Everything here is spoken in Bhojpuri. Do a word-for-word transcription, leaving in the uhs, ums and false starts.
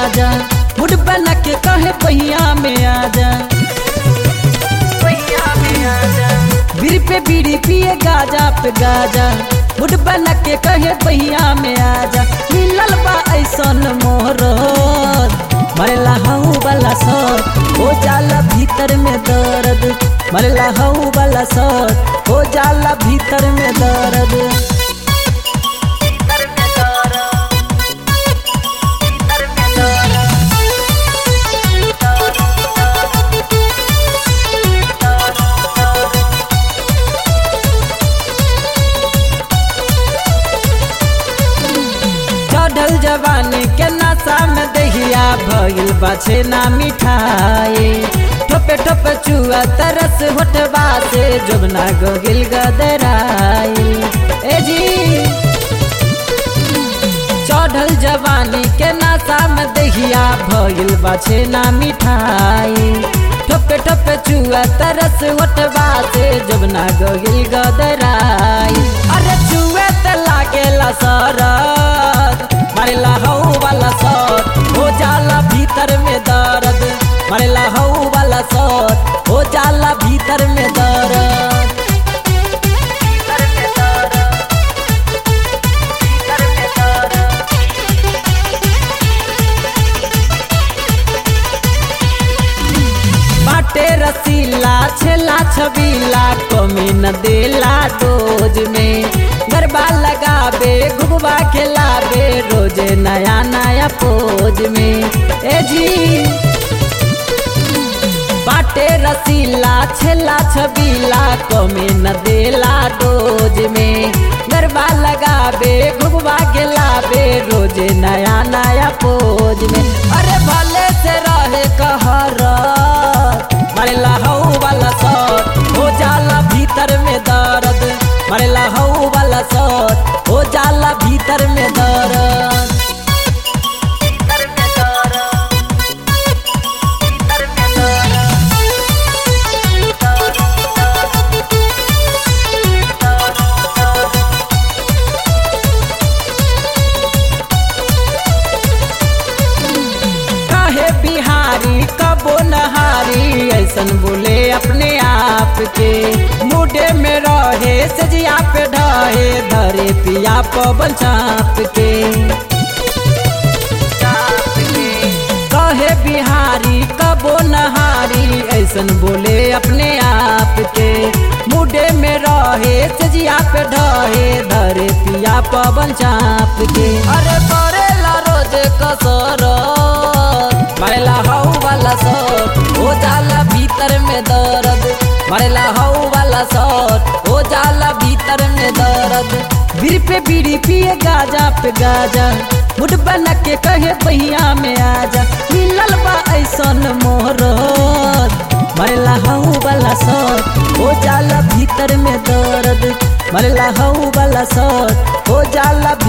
गाजा, मुड बना के कहे पहिया में आजा, पहिया में आजा। बीड़ी पे बीड़ी पिए गाजा पे गाजा, मुड बना के कहे पहिया में आजा। मिलल बा ऐसन मोहरत, मरला हऊ वाला सर हो जाला भीतर में दर्द, मरला हऊ वाला सर हो जाला भीतर में दर्द। चढ़ल जवानी के नशा में दहिया भइल बाछे ना मिठाई, ठोपे ठोपे चुआ तरस होठबा से जोबना गोगिल गदराई। ए जी चढ़ल जवानी के नशा में दहिया भइल बाछे ना मिठाई, ठोपे ठोपे चुआ तरस होठबा से जोबना गोगिल गदराई। अरे चुए त लागेला सरद, मरला हऊ वाला सर हो जाला भीतर में दर्द, मरला हऊ वाला सर हो जाला भीतर में दर्द। बाटे रसीला छेला छबीला कमी न देला डोज में, गरबा लगाबे घुगवा खिलाबे रोजे नया नया पोज में। ए जी बाटे रसीला छेला छबीला कमी न देला डोज में, गरबा लगाबे घुगवा खिलाबे रोजे नया नया पोज में। अरे भले से रहे कहरत, मरला हऊ वाला सर हो जाला भीतर में दर्द, मरला हऊ वाला सर हो जाला भीतर में दर्द। काहे बिहारी कबो नहारी ऐसन बोले अपने आप के, मुडे में रहे सजिया पे ढहे धरे पिया पवन चाप के। कहे बिहारी कबो नहारी ऐसन बोले अपने आप के, मुडे में रहे सजिया पे ढहे धरे पिया पवन चाप के। अरे करेला रोज कसरत, मरला हऊ वाला सर हो जाला भीतर में दर्द, मरला हऊ वाला सर हो जाला भीतर में दर्द। बीड़ी पे बीड़ी पिए गाजा पे गाजा, मुड बना के कहे पहिया में आजा। मिलल बा ऐसन मोहरत, मरला हऊ वाला सर हो जाला भीतर में दर्द, मरला हऊ वाला सर हो जाला